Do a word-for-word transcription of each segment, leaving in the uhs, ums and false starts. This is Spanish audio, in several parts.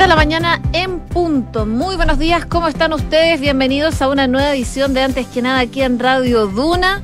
de la mañana en punto. Muy buenos días, ¿cómo están ustedes? Bienvenidos a una nueva edición de Antes que Nada aquí en Radio Duna.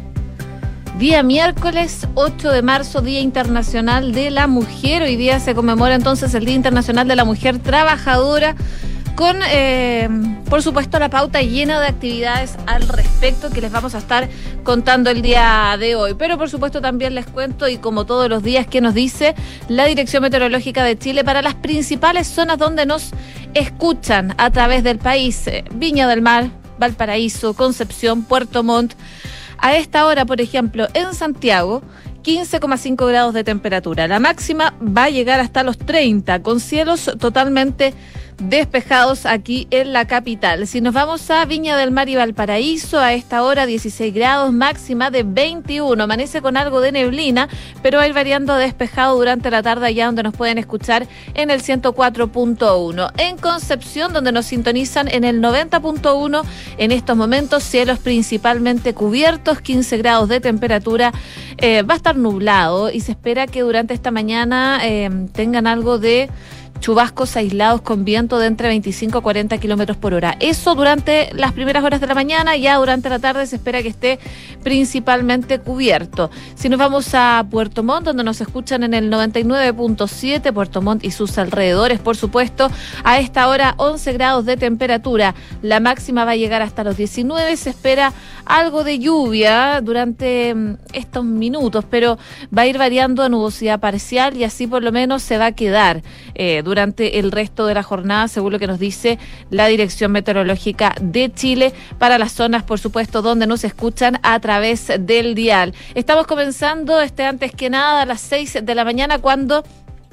Día miércoles ocho de marzo, Día Internacional de la Mujer. Hoy día se conmemora entonces el Día Internacional de la Mujer Trabajadora, con, eh, por supuesto, la pauta llena de actividades al respecto que les vamos a estar contando el día de hoy. Pero, por supuesto, también les cuento, y como todos los días, que nos dice la Dirección Meteorológica de Chile para las principales zonas donde nos escuchan a través del país. Viña del Mar, Valparaíso, Concepción, Puerto Montt. A esta hora, por ejemplo, en Santiago, quince coma cinco grados de temperatura. La máxima va a llegar hasta los treinta, con cielos totalmente despejados aquí en la capital. Si nos vamos a Viña del Mar y Valparaíso, a esta hora dieciséis grados, máxima de veintiuno. Amanece con algo de neblina, pero va a ir variando despejado durante la tarde, allá donde nos pueden escuchar en el ciento cuatro punto uno. En Concepción, donde nos sintonizan en el noventa punto uno, en estos momentos cielos principalmente cubiertos, quince grados de temperatura. Eh, va a estar nublado y se espera que durante esta mañana eh, tengan algo de chubascos aislados con viento de entre veinticinco a cuarenta kilómetros por hora. Eso durante las primeras horas de la mañana. Ya durante la tarde se espera que esté principalmente cubierto. Si nos vamos a Puerto Montt, donde nos escuchan en el noventa y nueve punto siete, Puerto Montt y sus alrededores, por supuesto, a esta hora once grados de temperatura. La máxima va a llegar hasta los diecinueve. Se espera algo de lluvia durante estos minutos, pero va a ir variando a nubosidad parcial, y así por lo menos se va a quedar eh, durante el resto de la jornada, según lo que nos dice la Dirección Meteorológica de Chile, para las zonas, por supuesto, donde nos escuchan a través del dial. Estamos comenzando este Antes que Nada a las seis de la mañana, cuando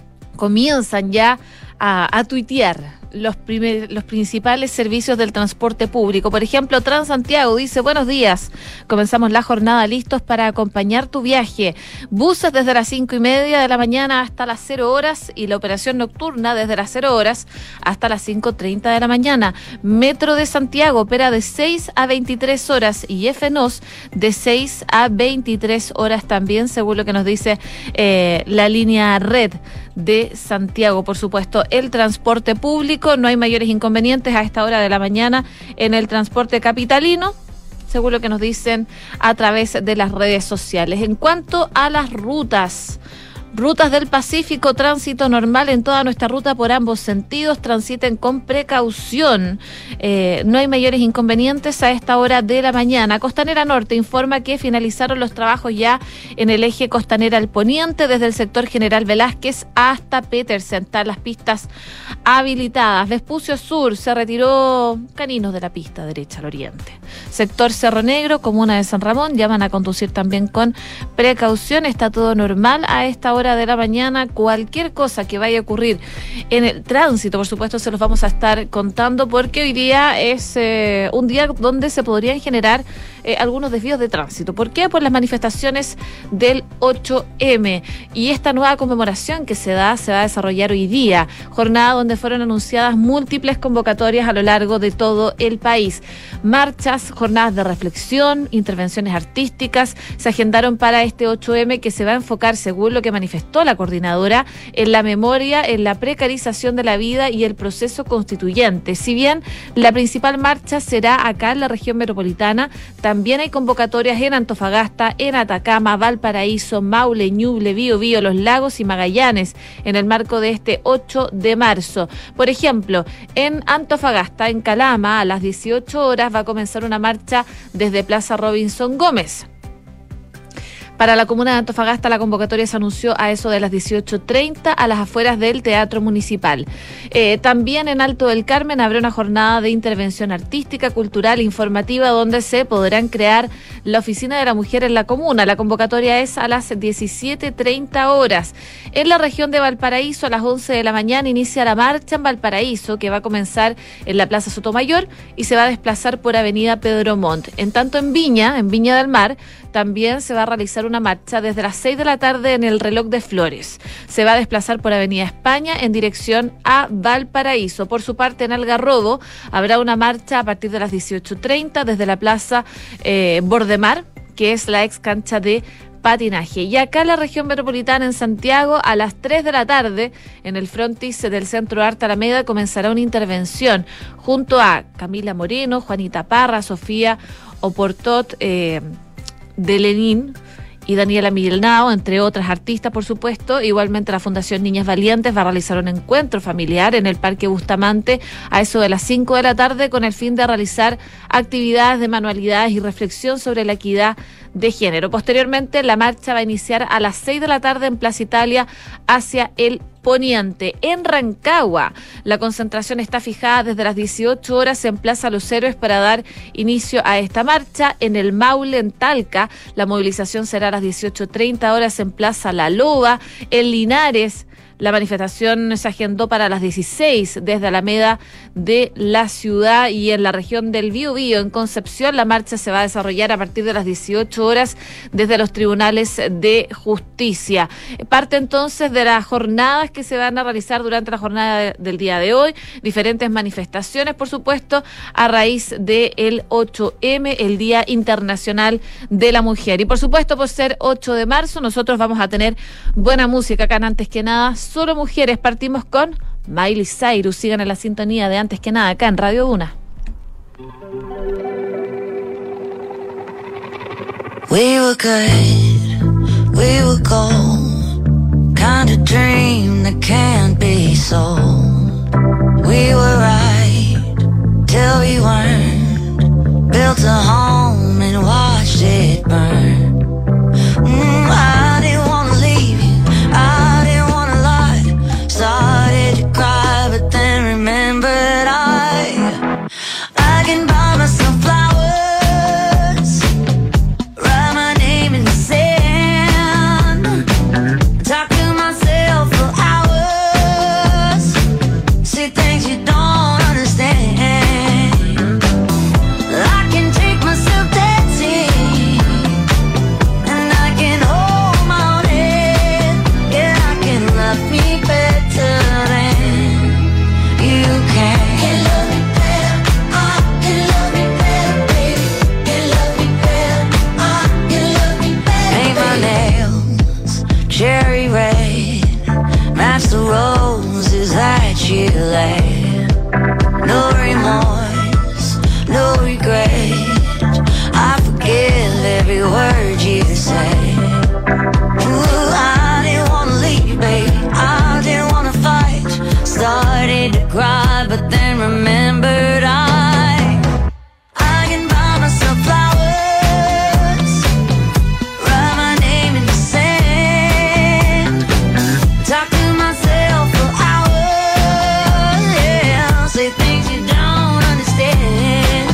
comienzan ya a, a tuitear los, primer, los principales servicios del transporte público. Por ejemplo, Transantiago dice: buenos días, comenzamos la jornada listos para acompañar tu viaje. Buses desde las cinco y media de la mañana hasta las cero horas, y la operación nocturna desde las cero horas hasta las cinco treinta de la mañana. Metro de Santiago opera de seis a veintitrés horas, y F N O S de seis a veintitrés horas también, según lo que nos dice eh, la línea red de Santiago. Por supuesto, el transporte público, no hay mayores inconvenientes a esta hora de la mañana en el transporte capitalino, según lo que nos dicen a través de las redes sociales. En cuanto a las rutas, Rutas del Pacífico, tránsito normal en toda nuestra ruta por ambos sentidos. Transiten con precaución. Eh, no hay mayores inconvenientes a esta hora de la mañana. Costanera Norte informa que finalizaron los trabajos ya en el eje Costanera al Poniente, desde el sector General Velázquez hasta Petersen. Están las pistas habilitadas. Vespucio Sur se retiró caninos de la pista derecha al oriente. Sector Cerro Negro, comuna de San Ramón, llaman a conducir también con precaución. Está todo normal a esta hora de la mañana. Cualquier cosa que vaya a ocurrir en el tránsito, por supuesto, se los vamos a estar contando, porque hoy día es eh, un día donde se podrían generar eh, algunos desvíos de tránsito. ¿Por qué? Por las manifestaciones del ocho eme y esta nueva conmemoración que se da, se va a desarrollar hoy día, jornada donde fueron anunciadas múltiples convocatorias a lo largo de todo el país. Marchas, jornadas de reflexión, intervenciones artísticas se agendaron para este ocho eme, que se va a enfocar, según lo que manifestó la coordinadora, en la memoria, en la precarización de la vida y el proceso constituyente. Si bien la principal marcha será acá en la región metropolitana, también hay convocatorias en Antofagasta, en Atacama, Valparaíso, Maule, Ñuble, Biobío, Los Lagos y Magallanes, en el marco de este ocho de marzo. Por ejemplo, en Antofagasta, en Calama, a las dieciocho horas va a comenzar una marcha desde Plaza Robinson Gómez. Para la comuna de Antofagasta, la convocatoria se anunció a eso de las dieciocho treinta a las afueras del Teatro Municipal. Eh, también en Alto del Carmen habrá una jornada de intervención artística, cultural, informativa, donde se podrán crear la Oficina de la Mujer en la comuna. La convocatoria es a las diecisiete treinta horas. En la región de Valparaíso, a las once de la mañana, inicia la marcha en Valparaíso, que va a comenzar en la Plaza Sotomayor y se va a desplazar por Avenida Pedro Montt. En tanto, en Viña, en Viña del Mar, también se va a realizar una marcha desde las seis de la tarde en el Reloj de Flores. Se va a desplazar por Avenida España en dirección a Valparaíso. Por su parte, en Algarrobo habrá una marcha a partir de las dieciocho treinta desde la Plaza eh, Bordemar, que es la ex cancha de patinaje. Y acá en la región metropolitana, en Santiago, a las tres de la tarde, en el frontis del Centro Arte Alameda, comenzará una intervención junto a Camila Moreno, Juanita Parra, Sofía Oportot eh, de Lenín y Daniela Milnao, entre otras artistas, por supuesto. Igualmente la Fundación Niñas Valientes va a realizar un encuentro familiar en el Parque Bustamante a eso de las cinco de la tarde, con el fin de realizar actividades de manualidades y reflexión sobre la equidad de género. Posteriormente, la marcha va a iniciar a las seis de la tarde en Plaza Italia hacia el poniente. En Rancagua, la concentración está fijada desde las dieciocho horas en Plaza Los Héroes para dar inicio a esta marcha. En el Maule, en Talca, la movilización será a las dieciocho treinta horas en Plaza La Loba. En Linares, la manifestación se agendó para las dieciséis desde Alameda de la ciudad, y en la región del Biobío, en Concepción, la marcha se va a desarrollar a partir de las dieciocho horas desde los tribunales de justicia. Parte entonces de las jornadas que se van a realizar durante la jornada de, del día de hoy, diferentes manifestaciones, por supuesto, a raíz del ocho eme, el Día Internacional de la Mujer. Y por supuesto, por ser ocho de marzo, nosotros vamos a tener buena música acá en Antes que Nada. Solo mujeres. Partimos con Miley Cyrus. Sigan en la sintonía de Antes que Nada acá en Radio Duna. We were good, we were gold, kind of dream that can't be sold. We were right till we weren't, built a home and watched it burn. Mm, I didn't wanna leave you, I didn't wanna lie, started to cry but then remembered I I can buy myself flowers, write my name in the sand, talk to myself for hours, say things you don't understand. I can take myself dancing, and I can hold my own head. Yeah, I can love me better than you can. Can love me better, I can love me better, baby. Can love me better, I can love me better. Paint my nails cherry red, match the roses that you laid. No remorse, no regret, I forgive every word you say. Ooh, I didn't wanna leave, babe, I didn't wanna fight, started to cry but then remembered I I can buy myself flowers, write my name in the sand, talk to myself for hours, yeah, say things you don't understand.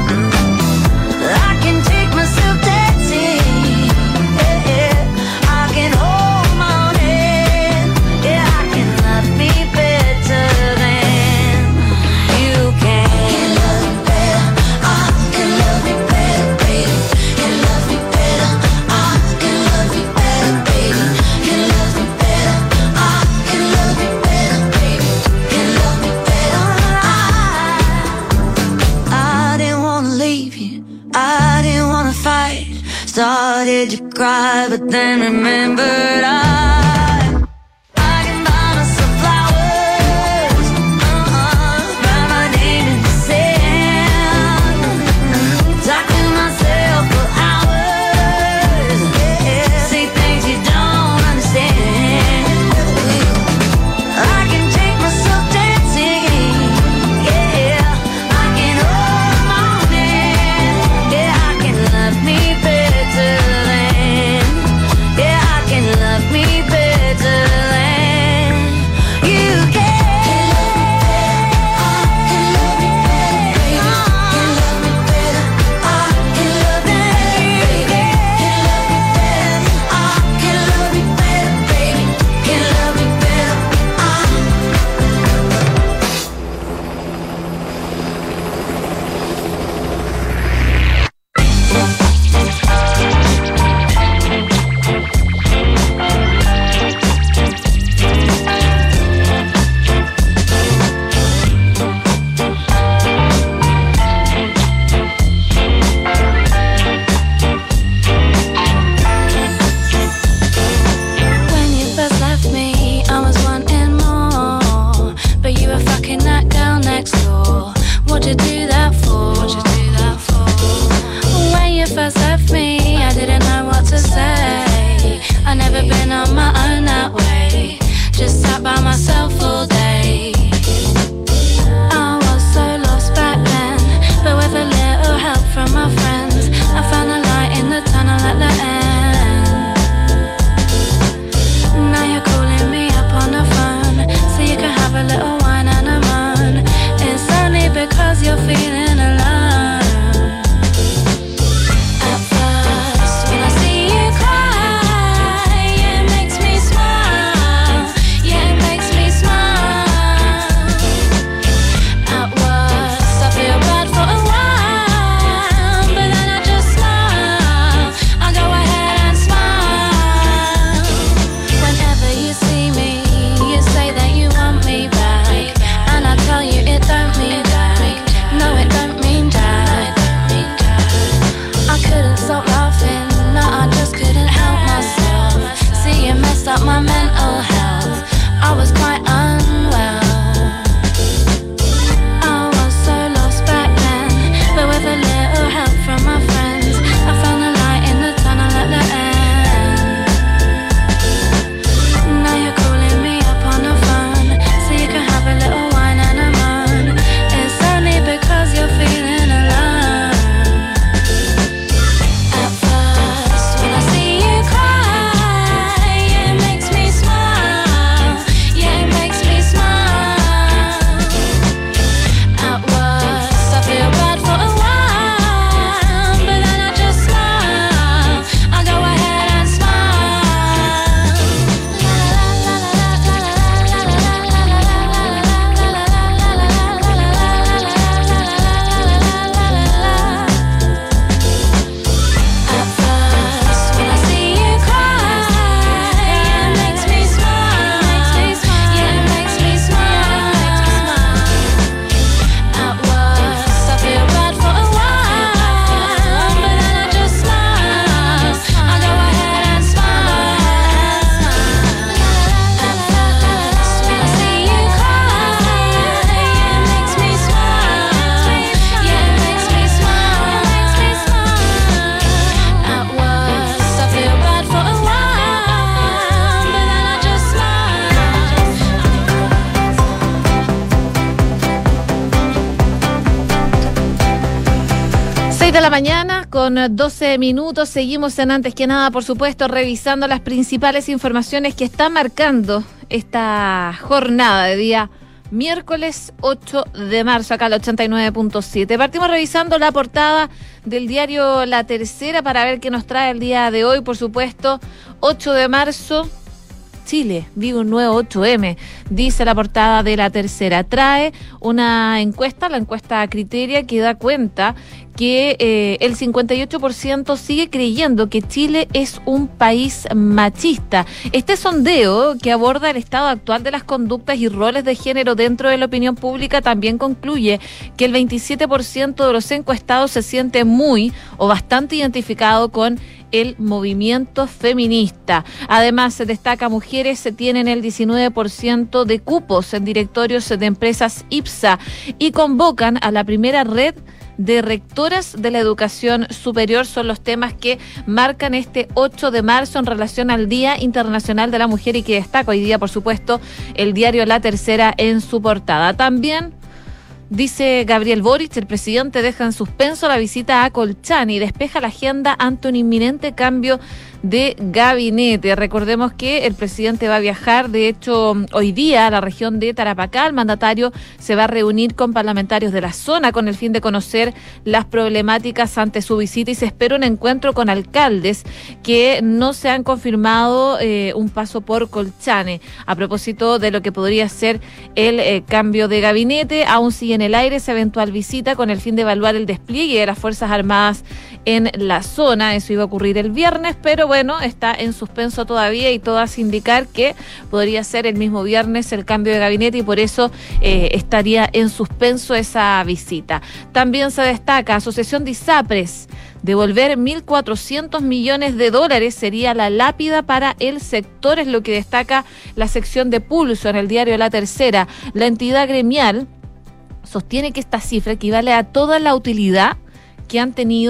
I can take myself dancing, yeah, yeah, I can hold my own head, yeah, I can love me better than you can. Can love me better, I can love me better, baby. Can love me better, I can love me better, baby. Can love me better, I can love me better, baby. Can love me better, I I didn't wanna leave you, I didn't wanna fight, started to cry but then remembered I I can buy myself flowers, uh-uh, write my name in the sand, talk to myself for hours, yeah, say things you don't understand. I can take myself dancing, yeah, I can hold my own hand, yeah, I can love me better than, yeah, I can love me better. first left me, I didn't know what to say. I never been on my own that way. Just sat by myself all day. I was so lost back then, but with a little help from my friends, I found a light in the tunnel at the end. Now you're calling me up on the phone, so you can have a little wine and a moan. It's only because you're feeling alone. At first, when I see you cry, it makes me smile. Yeah, it makes me smile. At worst, I feel bad for a while, but then I just smile. I go ahead and smile. Whenever you see me, you say that you want me back, and I tell you it don't mean that. No, it don't mean that. I couldn't stop laughing, no, I just couldn't help myself. See, it messed up my mental health. I was quite unwell. I was so lost back then, but with a little help from my friends, I found a light in the tunnel at the end. Now you're calling me up on the phone, so you can have a little wine and a moan. It's only because you're feeling alone. At first, when I see you cry, it makes me smile. Yeah, it makes me smile. At worst, I feel bad for a while, but then I just smile. I go ahead and smile. At first, when I see you cry, it makes me smile. Yeah, it makes me smile. At worst, I feel bad for a while, but then I just smile. I go ahead and smile. At first, when I see you cry, it makes me smile. Yeah, it makes me smile. At worst, I feel bad for a while, but then I just smile. seis de la mañana con doce minutos. Seguimos en Antes que Nada, por supuesto, revisando las principales informaciones que están marcando esta jornada de día miércoles ocho de marzo, acá al ochenta y nueve punto siete. Partimos revisando la portada del diario La Tercera para ver qué nos trae el día de hoy. Por supuesto, ocho de marzo, Chile vive un nuevo ocho eme, dice la portada de La Tercera. Trae una encuesta, la encuesta Criteria, que da cuenta que eh, el cincuenta y ocho por ciento sigue creyendo que Chile es un país machista. Este sondeo, que aborda el estado actual de las conductas y roles de género dentro de la opinión pública, también concluye que el veintisiete por ciento de los encuestados se siente muy o bastante identificado con el movimiento feminista. Además, se destaca mujeres se tienen el diecinueve por ciento de cupos en directorios de empresas IPSA y convocan a la primera red de rectoras de la educación superior. Son los temas que marcan este ocho de marzo en relación al Día Internacional de la Mujer y que destaca hoy día, por supuesto, el diario La Tercera en su portada. También dice Gabriel Boric, el presidente deja en suspenso la visita a Colchane y despeja la agenda ante un inminente cambio de gabinete. Recordemos que el presidente va a viajar, de hecho, hoy día a la región de Tarapacá. El mandatario se va a reunir con parlamentarios de la zona con el fin de conocer las problemáticas ante su visita y se espera un encuentro con alcaldes que no se han confirmado eh, un paso por Colchane. A propósito de lo que podría ser el eh, cambio de gabinete, aún sigue en el aire esa eventual visita con el fin de evaluar el despliegue de las Fuerzas Armadas en la zona. Eso iba a ocurrir el viernes, pero bueno, está en suspenso todavía y todo hace indicar que podría ser el mismo viernes el cambio de gabinete y por eso eh, estaría en suspenso esa visita. También se destaca Asociación de ISAPRES. Devolver mil cuatrocientos millones de dólares sería la lápida para el sector, es lo que destaca la sección de Pulso en el diario La Tercera. La entidad gremial sostiene que esta cifra equivale a toda la utilidad que han tenido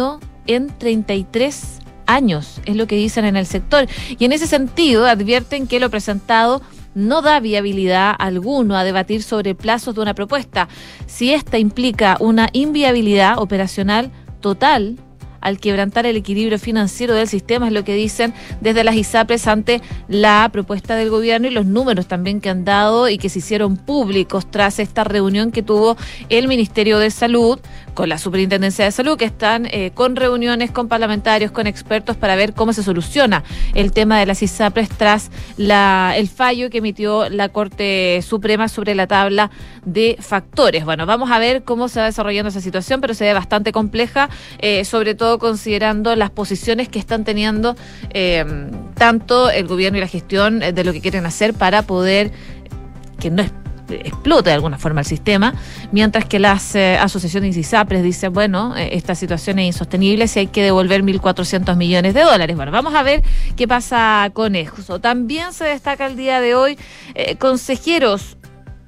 en treinta y tres años, es lo que dicen en el sector. Y en ese sentido advierten que lo presentado no da viabilidad alguno a debatir sobre plazos de una propuesta. Si esta implica una inviabilidad operacional total, al quebrantar el equilibrio financiero del sistema, es lo que dicen desde las ISAPRES ante la propuesta del gobierno y los números también que han dado y que se hicieron públicos tras esta reunión que tuvo el Ministerio de Salud con la Superintendencia de Salud, que están eh, con reuniones con parlamentarios, con expertos para ver cómo se soluciona el tema de las ISAPRES tras la, el fallo que emitió la Corte Suprema sobre la tabla de factores. Bueno, vamos a ver cómo se va desarrollando esa situación, pero se ve bastante compleja, eh, sobre todo considerando las posiciones que están teniendo eh, tanto el gobierno y la gestión de lo que quieren hacer para poder que no es explote de alguna forma el sistema, mientras que las eh, asociaciones ISAPRES dicen, bueno, eh, esta situación es insostenible si hay que devolver mil cuatrocientos millones de dólares. Bueno, vamos a ver qué pasa con eso. También se destaca el día de hoy eh, consejeros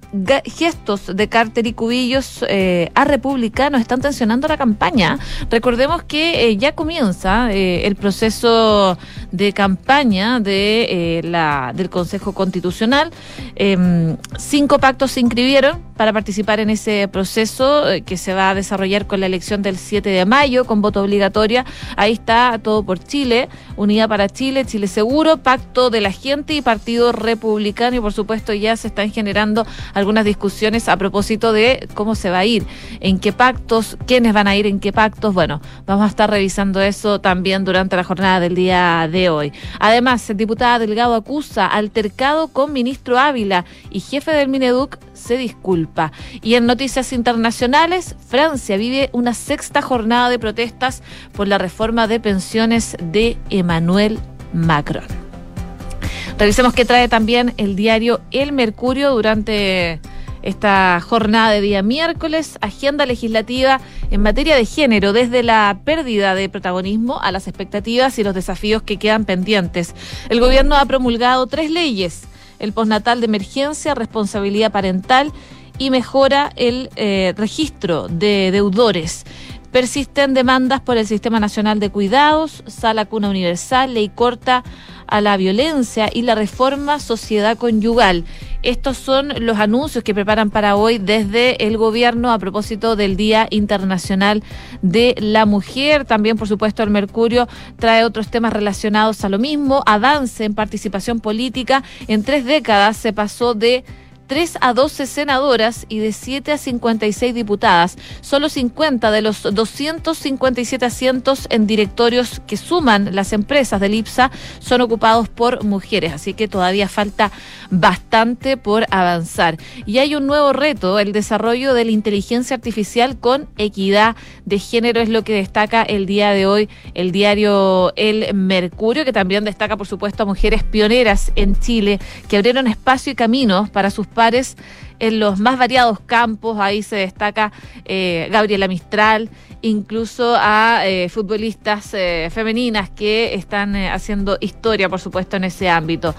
gestos de Carter y Cubillos eh, a republicanos están tensionando la campaña. Recordemos que eh, ya comienza eh, el proceso de campaña de eh, la del Consejo Constitucional. Eh, cinco pactos se inscribieron para participar en ese proceso eh, que se va a desarrollar con la elección del siete de mayo con voto obligatoria. Ahí está Todo por Chile, Unidad para Chile, Chile Seguro, Pacto de la Gente y Partido Republicano, y por supuesto ya se están generando algunas discusiones a propósito de cómo se va a ir, en qué pactos, quiénes van a ir en qué pactos. Bueno, vamos a estar revisando eso también durante la jornada del día de hoy. Además, diputada Delgado acusa altercado con ministro Ávila y jefe del Mineduc se disculpa. Y en noticias internacionales, Francia vive una sexta jornada de protestas por la reforma de pensiones de Emmanuel Macron. Revisemos qué trae también el diario El Mercurio durante esta jornada de día miércoles. Agenda legislativa en materia de género, desde la pérdida de protagonismo a las expectativas y los desafíos que quedan pendientes. El gobierno ha promulgado tres leyes: el postnatal de emergencia, responsabilidad parental y mejora el eh, registro de deudores. Persisten demandas por el Sistema Nacional de Cuidados, Sala Cuna Universal, ley corta a la violencia y la reforma sociedad conyugal. Estos son los anuncios que preparan para hoy desde el gobierno a propósito del Día Internacional de la Mujer. También, por supuesto, el Mercurio trae otros temas relacionados a lo mismo. Avance en participación política. En tres décadas se pasó de tres a doce senadoras y de siete a cincuenta y seis diputadas. Solo cincuenta de los doscientos cincuenta y siete asientos en directorios que suman las empresas del IPSA son ocupados por mujeres, así que todavía falta bastante por avanzar. Y hay un nuevo reto: el desarrollo de la inteligencia artificial con equidad de género, es lo que destaca el día de hoy el diario El Mercurio, que también destaca, por supuesto, a mujeres pioneras en Chile que abrieron espacio y caminos para sus pares en los más variados campos. Ahí se destaca eh, Gabriela Mistral, incluso a eh, futbolistas eh, femeninas que están eh, haciendo historia, por supuesto, en ese ámbito.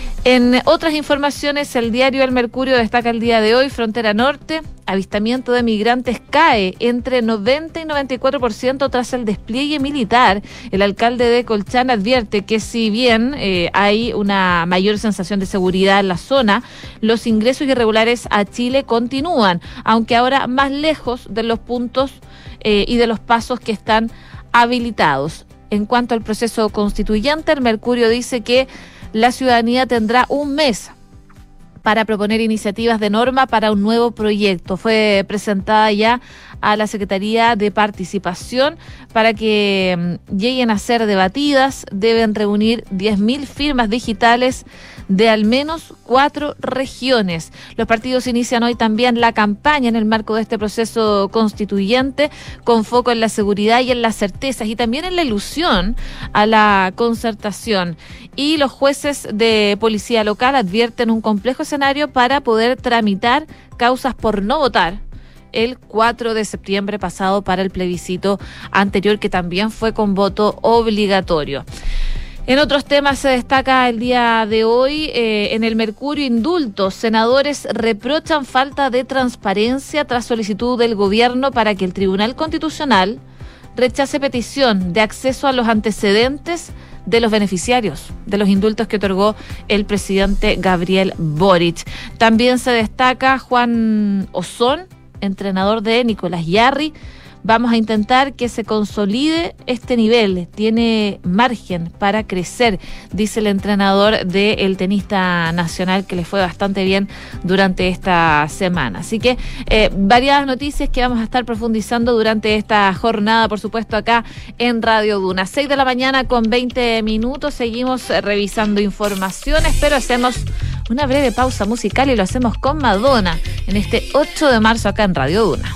En otras informaciones, el diario El Mercurio destaca el día de hoy: Frontera Norte, avistamiento de migrantes cae entre noventa y noventa y cuatro por ciento tras el despliegue militar. El alcalde de Colchán advierte que si bien eh, hay una mayor sensación de seguridad en la zona, los ingresos irregulares a Chile continúan, aunque ahora más lejos de los puntos eh, y de los pasos que están habilitados. En cuanto al proceso constituyente, el Mercurio dice que la ciudadanía tendrá un mes para proponer iniciativas de norma para un nuevo proyecto. Fue presentada ya a la Secretaría de Participación para que um, lleguen a ser debatidas. Deben reunir diez mil firmas digitales de al menos cuatro regiones. Los partidos inician hoy también la campaña en el marco de este proceso constituyente, con foco en la seguridad y en las certezas, y también en la ilusión a la concertación. Y los jueces de policía local advierten un complejo escenario para poder tramitar causas por no votar el cuatro de septiembre pasado para el plebiscito anterior, que también fue con voto obligatorio. En otros temas se destaca el día de hoy eh, en el Mercurio: indultos. Senadores reprochan falta de transparencia tras solicitud del gobierno para que el Tribunal Constitucional rechace petición de acceso a los antecedentes de los beneficiarios de los indultos que otorgó el presidente Gabriel Boric. También se destaca Juan Ozón, entrenador de Nicolás Yarri. Vamos a intentar que se consolide este nivel, tiene margen para crecer, dice el entrenador del tenista nacional, que le fue bastante bien durante esta semana. Así que eh, variadas noticias que vamos a estar profundizando durante esta jornada, por supuesto, acá en Radio Duna. seis de la mañana con veinte minutos, seguimos eh, revisando informaciones, pero hacemos una breve pausa musical y lo hacemos con Madonna en este ocho de marzo acá en Radio Duna.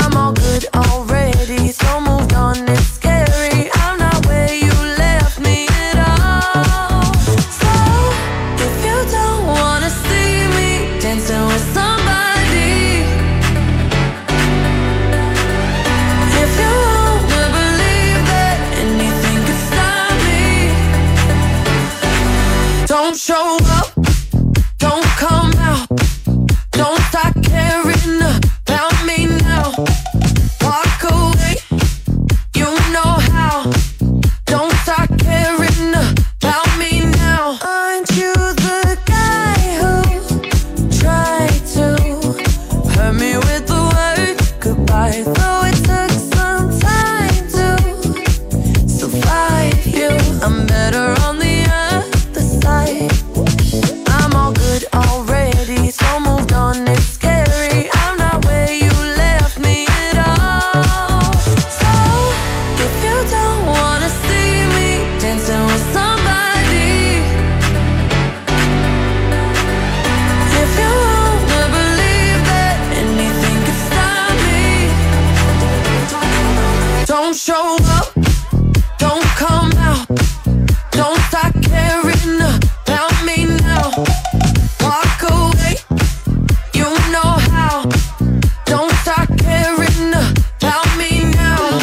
Left me I'm better on the other side. I'm all good already, so moved on, it's scary. I'm not where you left me at all. So, if you don't wanna see me dancing with somebody, if you wanna believe that anything could stop me, don't show up, don't come out, don't start caring about me now. Walk away, you know how. Don't start caring about me now.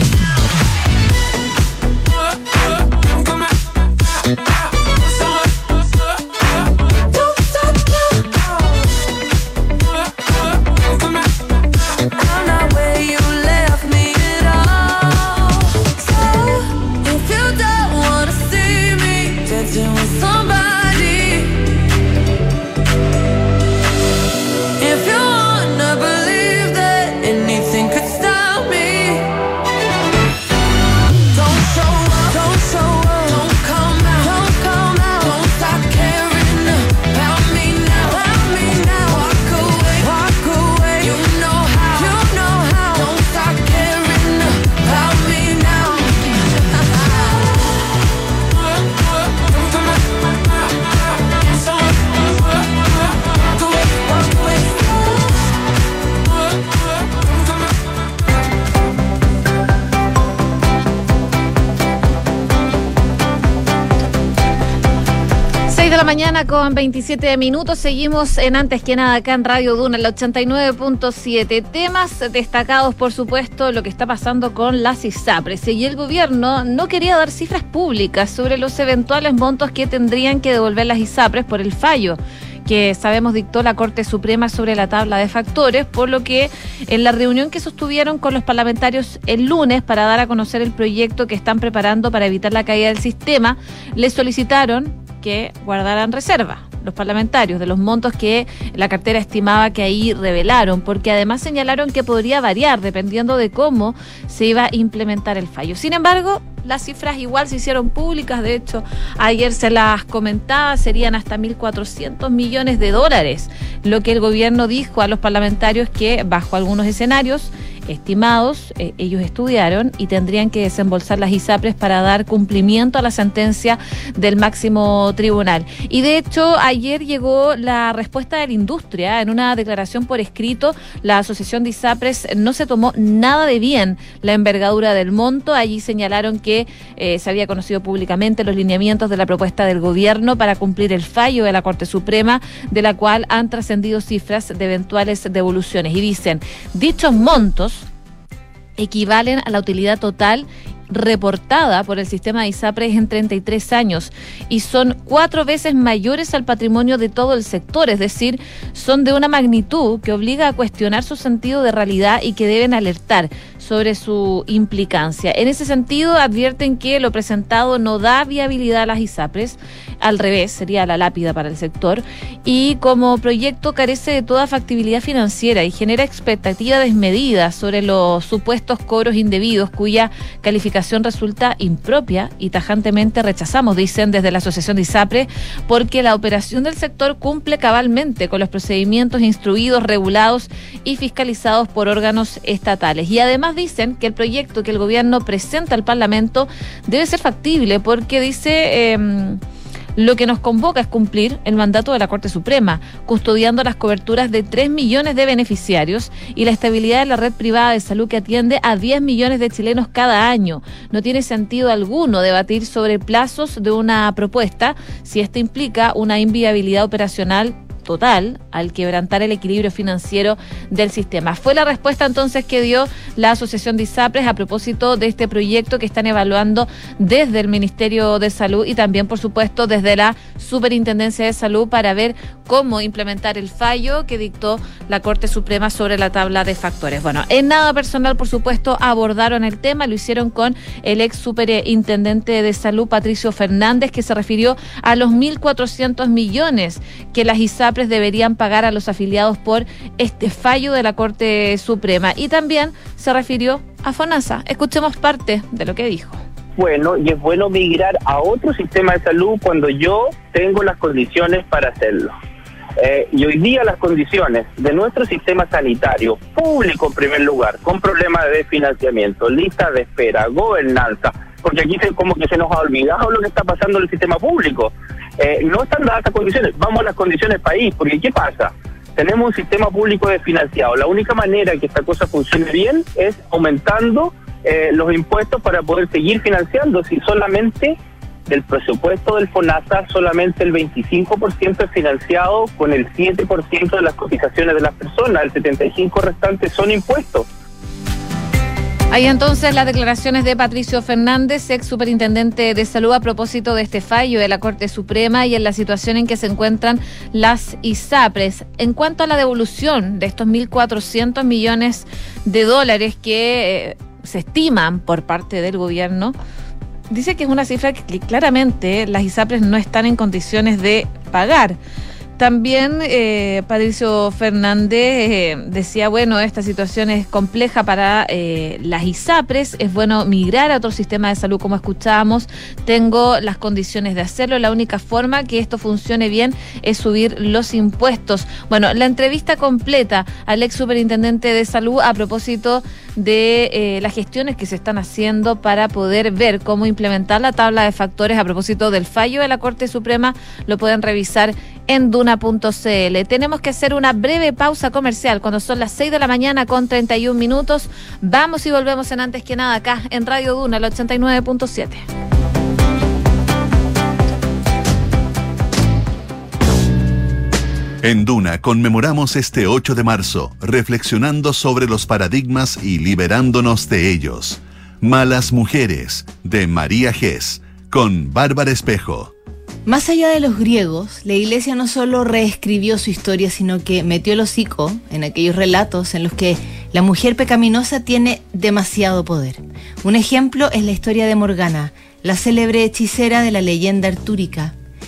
Don't stop now. I'm not where you left me at all. So, if you don't wanna see me dancing with somebody, if you wanna believe that anything could stop me, don't show up, don't show up, don't come out, don't come out, don't stop caring about me now, about me now. Walk away, walk away, you know how, you know how. Don't stop caring about me now. seis de la mañana con veintisiete minutos. Seguimos en Antes que Nada acá en Radio Duna, el ochenta y nueve punto siete. Temas destacados, por supuesto, lo que está pasando con las ISAPRES. Y el gobierno no quería dar cifras públicas sobre los eventuales montos que tendrían que devolver las ISAPRES por el fallo que sabemos dictó la Corte Suprema sobre la tabla de factores, por lo que en la reunión que sostuvieron con los parlamentarios el lunes para dar a conocer el proyecto que están preparando para evitar la caída del sistema, les solicitaron que guardaran reserva los parlamentarios de los montos que la cartera estimaba que ahí revelaron, porque además señalaron que podría variar dependiendo de cómo se iba a implementar el fallo. Sin embargo, las cifras igual se hicieron públicas. De hecho, ayer se las comentaba, serían hasta mil cuatrocientos millones de dólares, lo que el gobierno dijo a los parlamentarios que bajo algunos escenarios estimados, eh, ellos estudiaron y tendrían que desembolsar las ISAPRES para dar cumplimiento a la sentencia del máximo tribunal. Y de hecho, ayer llegó la respuesta de la industria. En una declaración por escrito, la Asociación de ISAPRES no se tomó nada de bien la envergadura del monto. Allí señalaron que eh, se había conocido públicamente los lineamientos de la propuesta del gobierno para cumplir el fallo de la Corte Suprema, de la cual han trascendido cifras de eventuales devoluciones. Y dicen, dichos montos equivalen a la utilidad total reportada por el sistema de ISAPRES en treinta y tres años y son cuatro veces mayores al patrimonio de todo el sector, es decir, son de una magnitud que obliga a cuestionar su sentido de realidad y que deben alertar sobre su implicancia. En ese sentido, advierten que lo presentado no da viabilidad a las ISAPRES, al revés, sería la lápida para el sector, y como proyecto carece de toda factibilidad financiera y genera expectativa desmedida sobre los supuestos cobros indebidos cuya calificación resulta impropia y tajantemente rechazamos, dicen desde la Asociación de ISAPRES, porque la operación del sector cumple cabalmente con los procedimientos instruidos, regulados y fiscalizados por órganos estatales. Y además dicen que el proyecto que el gobierno presenta al Parlamento debe ser factible porque dice... Eh, Lo que nos convoca es cumplir el mandato de la Corte Suprema, custodiando las coberturas de tres millones de beneficiarios y la estabilidad de la red privada de salud que atiende a diez millones de chilenos cada año. No tiene sentido alguno debatir sobre plazos de una propuesta si esta implica una inviabilidad operacional total al quebrantar el equilibrio financiero del sistema. Fue la respuesta entonces que dio la Asociación de ISAPRES a propósito de este proyecto que están evaluando desde el Ministerio de Salud y también, por supuesto, desde la Superintendencia de Salud para ver cómo implementar el fallo que dictó la Corte Suprema sobre la tabla de factores. Bueno, en nada personal, por supuesto, abordaron el tema, lo hicieron con el ex Superintendente de Salud, Patricio Fernández, que se refirió a los mil cuatrocientos millones que las ISAPRES deberían pagar a los afiliados por este fallo de la Corte Suprema. Y también se refirió a FONASA. Escuchemos parte de lo que dijo. bueno y es bueno migrar a otro sistema de salud cuando yo tengo las condiciones para hacerlo. Eh, y hoy día las condiciones de nuestro sistema sanitario público, en primer lugar, con problemas de financiamiento, listas de espera, gobernanza, porque aquí se, como que se nos ha olvidado lo que está pasando en el sistema público. Eh, no están dadas estas condiciones, vamos a las condiciones país, porque ¿qué pasa? Tenemos un sistema público desfinanciado. La única manera que esta cosa funcione bien es aumentando eh, los impuestos para poder seguir financiando. Si solamente del presupuesto del FONASA, solamente el veinticinco por ciento es financiado con el siete por ciento de las cotizaciones de las personas, el setenta y cinco por ciento restante son impuestos. Hay entonces las declaraciones de Patricio Fernández, ex superintendente de salud, a propósito de este fallo de la Corte Suprema y en la situación en que se encuentran las ISAPRES. En cuanto a la devolución de estos mil cuatrocientos millones de dólares que eh, se estiman por parte del gobierno, dice que es una cifra que claramente las ISAPRES no están en condiciones de pagar. También eh, Patricio Fernández eh, decía, bueno, esta situación es compleja para eh, las ISAPRES, es bueno migrar a otro sistema de salud como escuchábamos, tengo las condiciones de hacerlo, la única forma que esto funcione bien es subir los impuestos. Bueno, la entrevista completa al ex superintendente de salud a propósito de eh, las gestiones que se están haciendo para poder ver cómo implementar la tabla de factores a propósito del fallo de la Corte Suprema, lo pueden revisar en duna punto c l. Tenemos que hacer una breve pausa comercial cuando son las seis de la mañana con treinta y un minutos. Vamos y volvemos en Antes que Nada acá en Radio Duna, el ochenta y nueve punto siete. En Duna conmemoramos este ocho de marzo, reflexionando sobre los paradigmas y liberándonos de ellos. Malas Mujeres, de María Gess, con Bárbara Espejo. Más allá de los griegos, la Iglesia no solo reescribió su historia, sino que metió el hocico en aquellos relatos en los que la mujer pecaminosa tiene demasiado poder. Un ejemplo es la historia de Morgana, la célebre hechicera de la leyenda artúrica.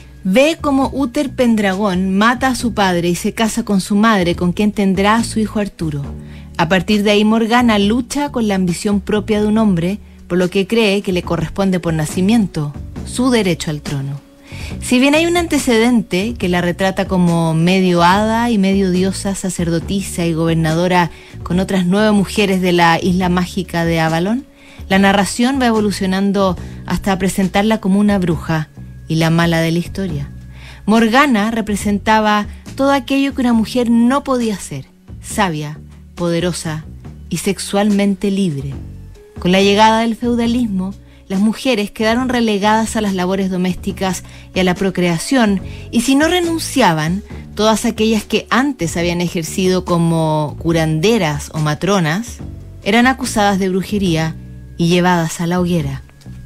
Ve cómo Uther Pendragón mata a su padre y se casa con su madre, con quien tendrá a su hijo Arturo. A partir de ahí, Morgana lucha con la ambición propia de un hombre, por lo que cree que le corresponde por nacimiento su derecho al trono. Si bien hay un antecedente que la retrata como medio hada y medio diosa, sacerdotisa y gobernadora con otras nueve mujeres de la isla mágica de Avalon, la narración va evolucionando hasta presentarla como una bruja y la mala de la historia. Morgana representaba todo aquello que una mujer no podía ser: sabia, poderosa y sexualmente libre. Con la llegada del feudalismo, las mujeres quedaron relegadas a las labores domésticas y a la procreación, y si no renunciaban, todas aquellas que antes habían ejercido como curanderas o matronas, eran acusadas de brujería y llevadas a la hoguera.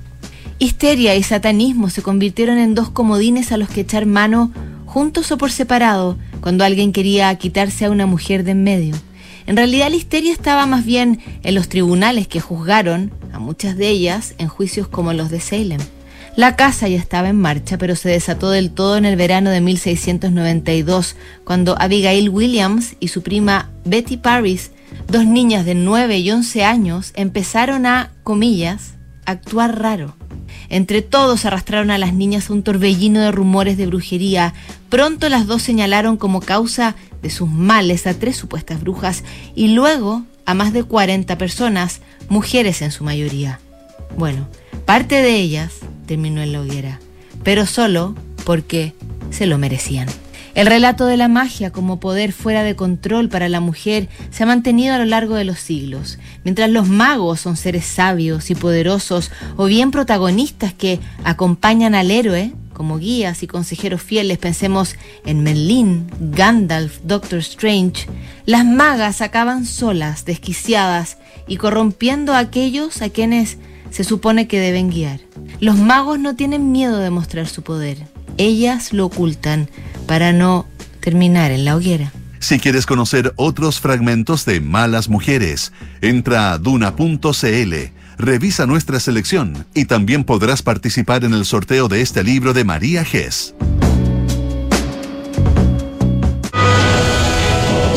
Histeria y satanismo se convirtieron en dos comodines a los que echar mano, juntos o por separado, cuando alguien quería quitarse a una mujer de en medio. En realidad la histeria estaba más bien en los tribunales que juzgaron a muchas de ellas en juicios como los de Salem. La casa ya estaba en marcha, pero se desató del todo en el verano de mil seiscientos noventa y dos, cuando Abigail Williams y su prima Betty Parris, dos niñas de nueve y once años, empezaron a, comillas, actuar raro. Entre todos arrastraron a las niñas a un torbellino de rumores de brujería. Pronto las dos señalaron como causa de sus males a tres supuestas brujas y luego a más de cuarenta personas, mujeres en su mayoría. Bueno, parte de ellas terminó en la hoguera, pero solo porque se lo merecían. El relato de la magia como poder fuera de control para la mujer se ha mantenido a lo largo de los siglos. Mientras los magos son seres sabios y poderosos o bien protagonistas que acompañan al héroe como guías y consejeros fieles, pensemos en Merlín, Gandalf, Doctor Strange, las magas acaban solas, desquiciadas y corrompiendo a aquellos a quienes se supone que deben guiar. Los magos no tienen miedo de mostrar su poder. Ellas lo ocultan para no terminar en la hoguera. Si quieres conocer otros fragmentos de Malas Mujeres, entra a duna punto c l, revisa nuestra selección y también podrás participar en el sorteo de este libro de María Gess. La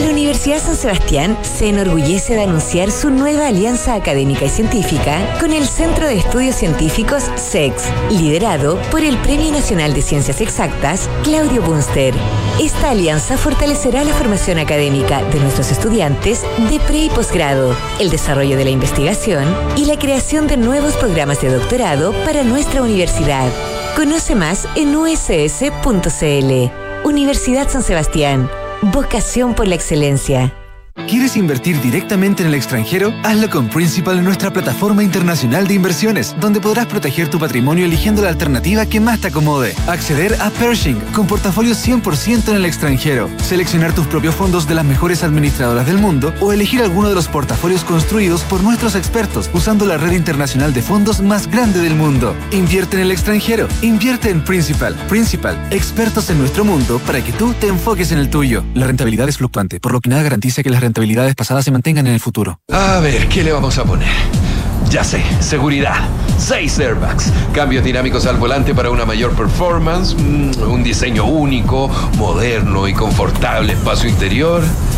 Universidad San Sebastián se enorgullece de anunciar su nueva alianza académica y científica con el Centro de Estudios Científicos C E X, liderado por el Premio Nacional de Ciencias Exactas, Claudio Bunster. Esta alianza fortalecerá la formación académica de nuestros estudiantes de pre y posgrado, el desarrollo de la investigación y la creación de nuevos programas de doctorado para nuestra universidad. Conoce más en u s s punto c l. Universidad San Sebastián. Vocación por la excelencia. ¿Quieres invertir directamente en el extranjero? Hazlo con Principal en nuestra plataforma internacional de inversiones, donde podrás proteger tu patrimonio eligiendo la alternativa que más te acomode. Acceder a Pershing, con portafolio cien por ciento en el extranjero. Seleccionar tus propios fondos de las mejores administradoras del mundo o elegir alguno de los portafolios construidos por nuestros expertos usando la red internacional de fondos más grande del mundo. Invierte en el extranjero. Invierte en Principal. Principal, expertos en nuestro mundo para que tú te enfoques en el tuyo. La rentabilidad es fluctuante, por lo que nada garantiza que las rentabilidades pasadas se mantengan en el futuro. A ver, ¿qué le vamos a poner? Ya sé, seguridad. Seis airbags, cambios dinámicos al volante para una mayor performance, mmm, un diseño único, moderno y confortable espacio interior.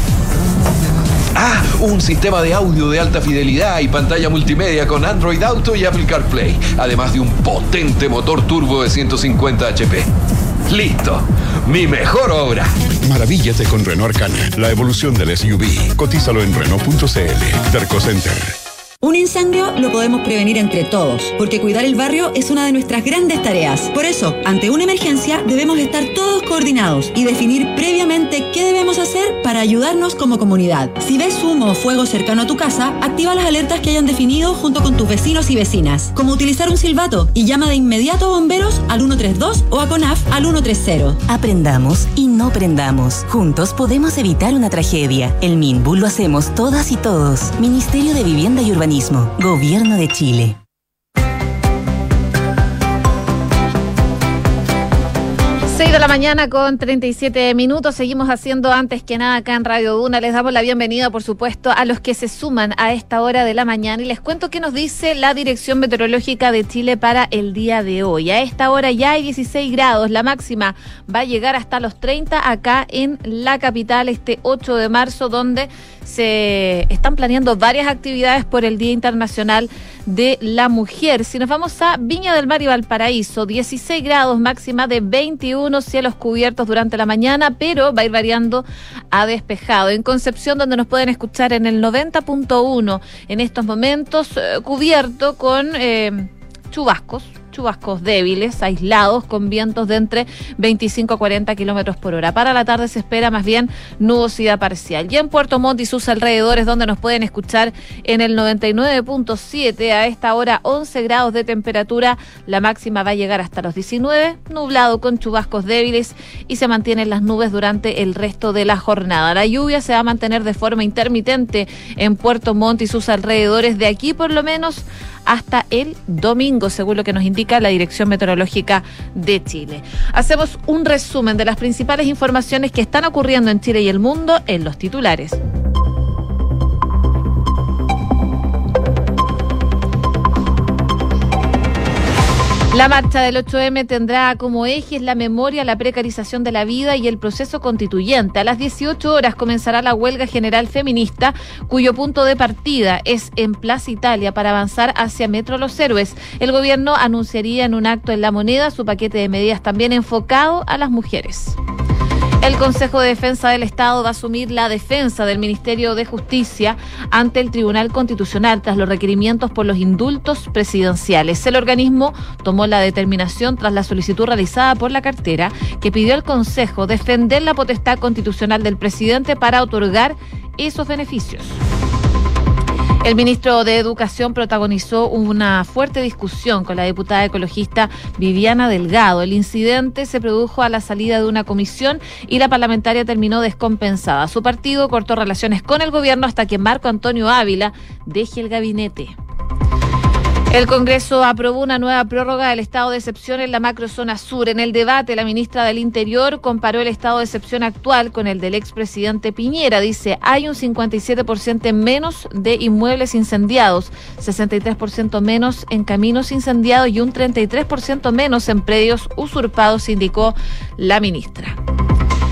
Ah, un sistema de audio de alta fidelidad y pantalla multimedia con Android Auto y Apple CarPlay, además de un potente motor turbo de ciento cincuenta HP. ¡Listo! ¡Mi mejor obra! Maravíllate con Renault Arcana, la evolución del S U V. Cotízalo en Renault punto c l. Terco Center. Un incendio lo podemos prevenir entre todos, porque cuidar el barrio es una de nuestras grandes tareas. Por eso, ante una emergencia, debemos estar todos coordinados y definir previamente qué debemos hacer para ayudarnos como comunidad. Si ves humo o fuego cercano a tu casa, activa las alertas que hayan definido junto con tus vecinos y vecinas, como utilizar un silbato, y llama de inmediato a bomberos al ciento treinta y dos o a CONAF al ciento treinta. Aprendamos y no prendamos. Juntos podemos evitar una tragedia. El MINBU lo hacemos todas y todos. Ministerio de Vivienda y Urbanismo. Gobierno de Chile. seis de la mañana con treinta y siete minutos. Seguimos haciendo antes que nada acá en Radio Duna. Les damos la bienvenida, por supuesto, a los que se suman a esta hora de la mañana y les cuento qué nos dice la Dirección Meteorológica de Chile para el día de hoy. A esta hora ya hay dieciséis grados, la máxima va a llegar hasta los treinta acá en la capital este ocho de marzo, donde se están planeando varias actividades por el Día Internacional de la Mujer. Si nos vamos a Viña del Mar y Valparaíso, dieciséis grados, máxima de veintiuno, cielos cubiertos durante la mañana, pero va a ir variando a despejado. En Concepción, donde nos pueden escuchar en el noventa punto uno, en estos momentos eh, cubierto con eh, chubascos, chubascos débiles, aislados, con vientos de entre veinticinco a cuarenta kilómetros por hora. Para la tarde se espera más bien nubosidad parcial. Y en Puerto Montt y sus alrededores, donde nos pueden escuchar en el noventa y nueve punto siete, a esta hora once grados de temperatura, la máxima va a llegar hasta los diecinueve, nublado con chubascos débiles y se mantienen las nubes durante el resto de la jornada. La lluvia se va a mantener de forma intermitente en Puerto Montt y sus alrededores de aquí por lo menos hasta el domingo, según lo que nos indica la Dirección Meteorológica de Chile. Hacemos un resumen de las principales informaciones que están ocurriendo en Chile y el mundo en los titulares. La marcha del ocho eme tendrá como ejes la memoria, la precarización de la vida y el proceso constituyente. A las dieciocho horas comenzará la huelga general feminista, cuyo punto de partida es en Plaza Italia para avanzar hacia Metro Los Héroes. El gobierno anunciaría en un acto en La Moneda su paquete de medidas también enfocado a las mujeres. El Consejo de Defensa del Estado va a asumir la defensa del Ministerio de Justicia ante el Tribunal Constitucional tras los requerimientos por los indultos presidenciales. El organismo tomó la determinación tras la solicitud realizada por la cartera, que pidió al Consejo defender la potestad constitucional del presidente para otorgar esos beneficios. El ministro de Educación protagonizó una fuerte discusión con la diputada ecologista Viviana Delgado. El incidente se produjo a la salida de una comisión y la parlamentaria terminó descompensada. Su partido cortó relaciones con el gobierno hasta que Marco Antonio Ávila deje el gabinete. El Congreso aprobó una nueva prórroga del estado de excepción en la macrozona sur. En el debate, la ministra del Interior comparó el estado de excepción actual con el del expresidente Piñera. Dice, hay un cincuenta y siete por ciento menos de inmuebles incendiados, sesenta y tres por ciento menos en caminos incendiados y un treinta y tres por ciento menos en predios usurpados, indicó la ministra.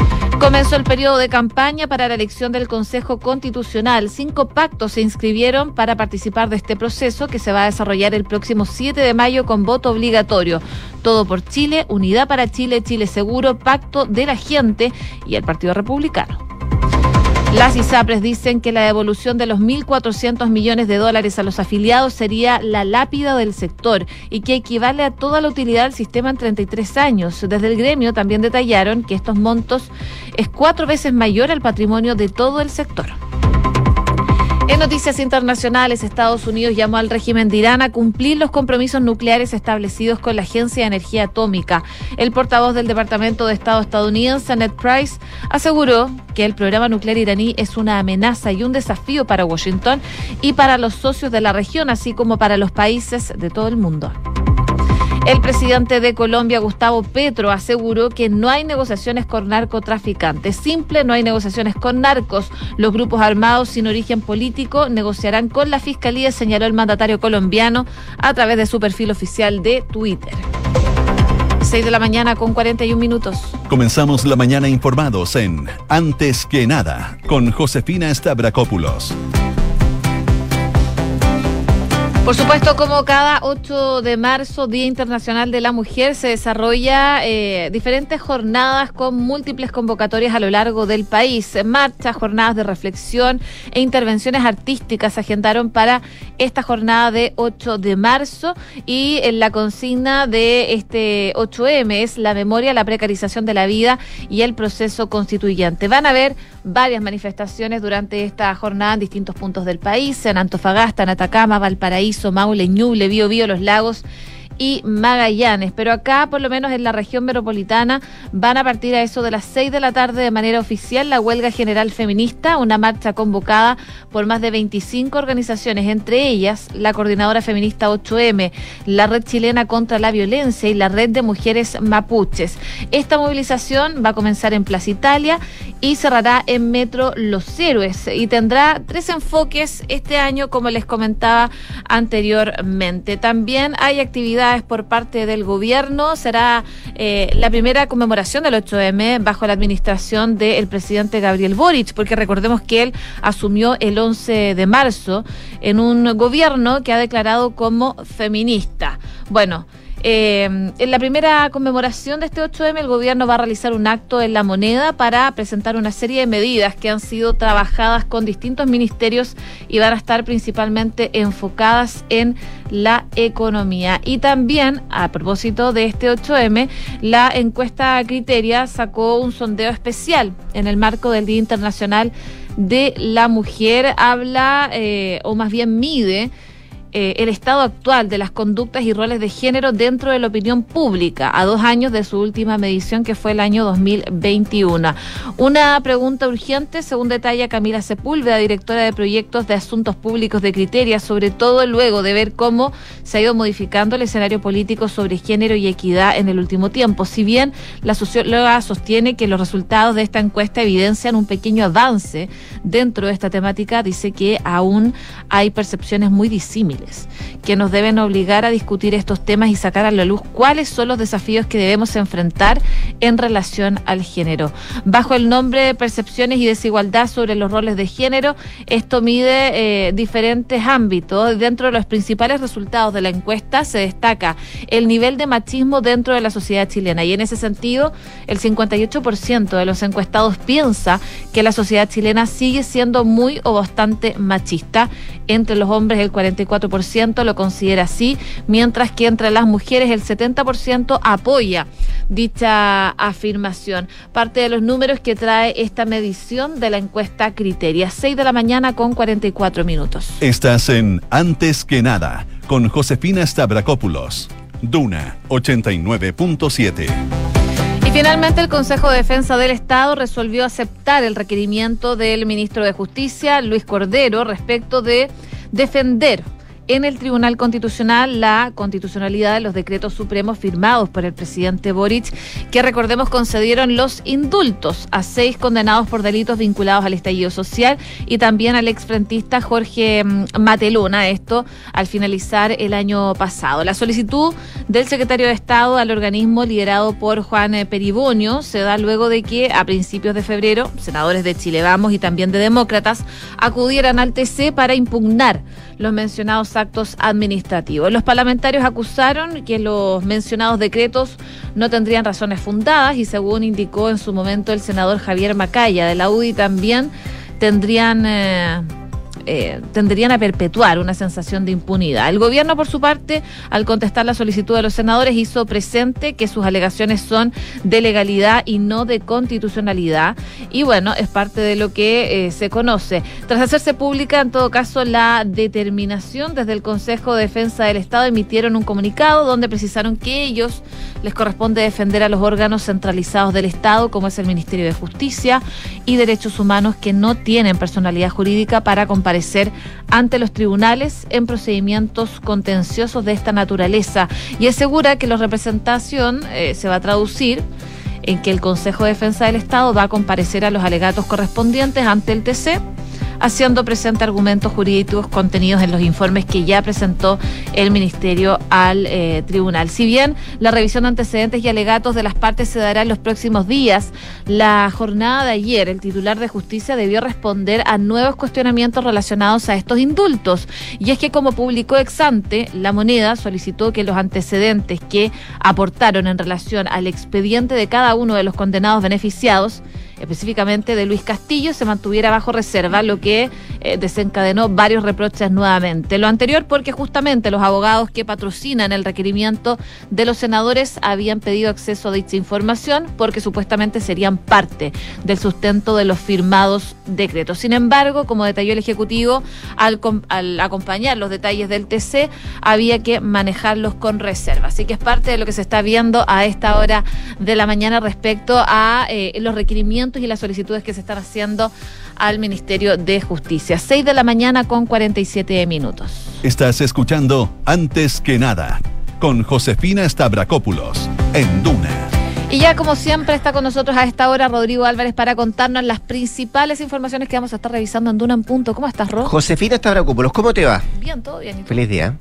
Comenzó el periodo de campaña para la elección del Consejo Constitucional. Cinco pactos se inscribieron para participar de este proceso que se va a desarrollar el próximo siete de mayo con voto obligatorio. Todo por Chile, Unidad para Chile, Chile Seguro, Pacto de la Gente y el Partido Republicano. Las ISAPRES dicen que la devolución de los mil cuatrocientos millones de dólares a los afiliados sería la lápida del sector y que equivale a toda la utilidad del sistema en treinta y tres años. Desde el gremio también detallaron que estos montos es cuatro veces mayor al patrimonio de todo el sector. En noticias internacionales, Estados Unidos llamó al régimen de Irán a cumplir los compromisos nucleares establecidos con la Agencia de Energía Atómica. El portavoz del Departamento de Estado estadounidense, Ned Price, aseguró que el programa nuclear iraní es una amenaza y un desafío para Washington y para los socios de la región, así como para los países de todo el mundo. El presidente de Colombia, Gustavo Petro, aseguró que no hay negociaciones con narcotraficantes. Simple, no hay negociaciones con narcos. Los grupos armados sin origen político negociarán con la Fiscalía, señaló el mandatario colombiano a través de su perfil oficial de Twitter. seis de la mañana con cuarenta y un minutos. Comenzamos la mañana informados en Antes que Nada, con Josefina Stavrakopoulos. Por supuesto, como cada ocho de marzo, Día Internacional de la Mujer, se desarrolla eh, diferentes jornadas con múltiples convocatorias a lo largo del país. Marchas, jornadas de reflexión e intervenciones artísticas se agendaron para esta jornada de ocho de marzo y en la consigna de este ocho eme es la memoria, la precarización de la vida y el proceso constituyente. Van a haber varias manifestaciones durante esta jornada en distintos puntos del país, en Antofagasta, en Atacama, Valparaíso, Maule, Ñuble, Biobío, Los Lagos y Magallanes, pero acá por lo menos en la región metropolitana van a partir a eso de las seis de la tarde de manera oficial la huelga general feminista, una marcha convocada por más de veinticinco organizaciones, entre ellas la Coordinadora Feminista ocho eme, la Red Chilena contra la Violencia y la Red de Mujeres Mapuches. Esta movilización va a comenzar en Plaza Italia y cerrará en Metro Los Héroes y tendrá tres enfoques este año, como les comentaba anteriormente. También hay actividades por parte del gobierno. Será eh, la primera conmemoración del ocho eme bajo la administración del presidente Gabriel Boric, porque recordemos que él asumió el once de marzo en un gobierno que ha declarado como feminista. Bueno, Eh, en la primera conmemoración de este ocho eme, el gobierno va a realizar un acto en La Moneda para presentar una serie de medidas que han sido trabajadas con distintos ministerios y van a estar principalmente enfocadas en la economía. Y también, a propósito de este ocho eme, la encuesta Criteria sacó un sondeo especial en el marco del Día Internacional de la Mujer. Habla, eh, o más bien mide, Eh, el estado actual de las conductas y roles de género dentro de la opinión pública, a dos años de su última medición, que fue el año dos mil veintiuno. Una pregunta urgente, según detalla Camila Sepúlveda, directora de proyectos de asuntos públicos de Criteria, sobre todo luego de ver cómo se ha ido modificando el escenario político sobre género y equidad en el último tiempo. Si bien la socióloga sostiene que los resultados de esta encuesta evidencian un pequeño avance dentro de esta temática, dice que aún hay percepciones muy disímiles que nos deben obligar a discutir estos temas y sacar a la luz cuáles son los desafíos que debemos enfrentar en relación al género. Bajo el nombre de percepciones y desigualdad sobre los roles de género, esto mide eh, diferentes ámbitos. Dentro de los principales resultados de la encuesta se destaca el nivel de machismo dentro de la sociedad chilena, y en ese sentido el cincuenta y ocho por ciento de los encuestados piensa que la sociedad chilena sigue siendo muy o bastante machista. Entre los hombres el cuarenta y cuatro por ciento lo considera así, mientras que entre las mujeres el setenta por ciento apoya dicha afirmación. Parte de los números que trae esta medición de la encuesta Criteria. seis de la mañana con cuarenta y cuatro minutos. Estás en Antes que Nada, con Josefina Stavrakopoulos. Duna ochenta y nueve punto siete. Y finalmente el Consejo de Defensa del Estado resolvió aceptar el requerimiento del ministro de Justicia, Luis Cordero, respecto de defender en el Tribunal Constitucional la constitucionalidad de los decretos supremos firmados por el presidente Boric, que recordemos concedieron los indultos a seis condenados por delitos vinculados al estallido social y también al exfrentista Jorge Mateluna, esto al finalizar el año pasado. La solicitud del secretario de Estado al organismo liderado por Juan Peribonio se da luego de que a principios de febrero senadores de Chile Vamos y también de Demócratas acudieran al T C para impugnar los mencionados actos administrativos. Los parlamentarios acusaron que los mencionados decretos no tendrían razones fundadas y, según indicó en su momento el senador Javier Macaya de la U D I, también tendrían... Eh, Eh, tenderían a perpetuar una sensación de impunidad. El gobierno, por su parte, al contestar la solicitud de los senadores, hizo presente que sus alegaciones son de legalidad y no de constitucionalidad, y bueno, es parte de lo que eh, se conoce. Tras hacerse pública, en todo caso, la determinación, desde el Consejo de Defensa del Estado emitieron un comunicado donde precisaron que ellos les corresponde defender a los órganos centralizados del Estado, como es el Ministerio de Justicia y Derechos Humanos, que no tienen personalidad jurídica para comparecer ante los tribunales en procedimientos contenciosos de esta naturaleza, y asegura que la representación eh, se va a traducir en que el Consejo de Defensa del Estado va a comparecer a los alegatos correspondientes ante el T C, haciendo presente argumentos jurídicos contenidos en los informes que ya presentó el Ministerio al eh, tribunal. Si bien la revisión de antecedentes y alegatos de las partes se dará en los próximos días, la jornada de ayer el titular de Justicia debió responder a nuevos cuestionamientos relacionados a estos indultos. Y es que, como publicó ex ante, La Moneda solicitó que los antecedentes que aportaron en relación al expediente de cada uno de los condenados beneficiados, específicamente de Luis Castillo, se mantuviera bajo reserva, lo que eh, desencadenó varios reproches nuevamente. Lo anterior porque justamente los abogados que patrocinan el requerimiento de los senadores habían pedido acceso a dicha información porque supuestamente serían parte del sustento de los firmados decretos. Sin embargo, como detalló el Ejecutivo, al, al acompañar los detalles del T C, había que manejarlos con reserva. Así que es parte de lo que se está viendo a esta hora de la mañana respecto a eh, los requerimientos y las solicitudes que se están haciendo al Ministerio de Justicia. seis de la mañana con cuarenta y siete minutos. Estás escuchando Antes que Nada con Josefina Stavrakopoulos en Duna. Y ya, como siempre, está con nosotros a esta hora Rodrigo Álvarez para contarnos las principales informaciones que vamos a estar revisando en Duna en Punto. ¿Cómo estás, Ro? Josefina Stavrakopoulos, ¿cómo te va? Bien, todo bien. ¿Y tú? Feliz día.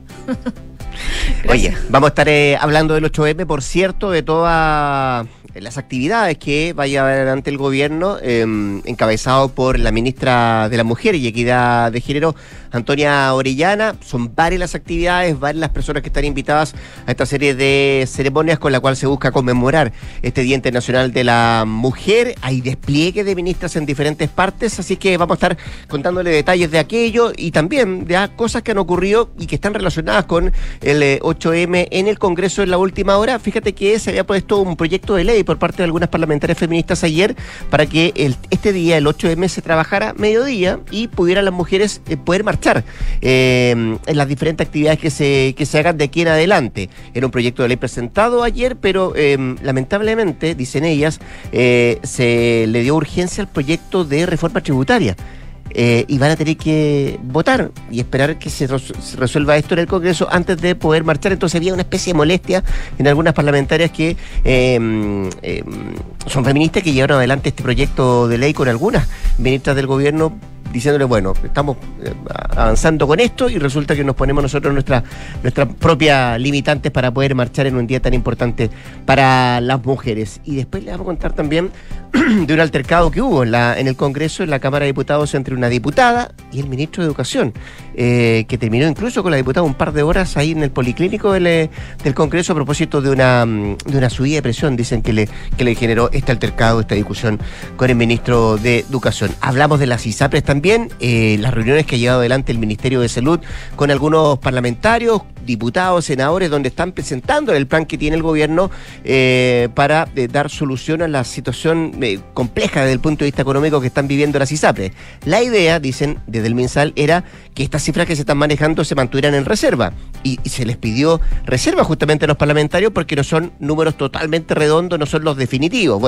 Oye, vamos a estar eh, hablando del ocho eme, por cierto, de todas las actividades que va a llevar adelante el gobierno, eh, encabezado por la ministra de la Mujer y Equidad de Género, Antonia Orellana. Son varias las actividades, varias las personas que están invitadas a esta serie de ceremonias con la cual se busca conmemorar este Día Internacional de la Mujer. Hay despliegue de ministras en diferentes partes, así que vamos a estar contándole detalles de aquello y también de cosas que han ocurrido y que están relacionadas con el eh, ocho eme en el Congreso en la última hora. Fíjate que se había puesto un proyecto de ley por parte de algunas parlamentarias feministas ayer para que el, este día, el ocho eme, se trabajara mediodía y pudieran las mujeres eh, poder marchar eh, en las diferentes actividades que se, que se hagan de aquí en adelante. Era un proyecto de ley presentado ayer, pero eh, lamentablemente, dicen ellas, eh, se le dio urgencia al proyecto de reforma tributaria. Eh, y van a tener que votar y esperar que se, res- se resuelva esto en el Congreso antes de poder marchar. Entonces había una especie de molestia en algunas parlamentarias que eh, eh, son feministas, que llevaron adelante este proyecto de ley con algunas ministras del gobierno, diciéndole, bueno, estamos eh, avanzando con esto y resulta que nos ponemos nosotros nuestras nuestras propias limitantes para poder marchar en un día tan importante para las mujeres. Y después les vamos a contar también de un altercado que hubo en, la, en el Congreso, en la Cámara de Diputados, entre una diputada y el ministro de Educación, eh, que terminó incluso con la diputada un par de horas ahí en el policlínico del, del Congreso a propósito de una, de una subida de presión, dicen que le, que le generó este altercado, esta discusión con el ministro de Educación. Hablamos de las ISAPRES también. También eh, las reuniones que ha llevado adelante el Ministerio de Salud con algunos parlamentarios, diputados, senadores, donde están presentando el plan que tiene el gobierno eh, para eh, dar solución a la situación eh, compleja desde el punto de vista económico que están viviendo las ISAPRES. La idea, dicen desde el MinSal, era que estas cifras que se están manejando se mantuvieran en reserva, y, y se les pidió reserva justamente a los parlamentarios porque no son números totalmente redondos, no son los definitivos. Bueno,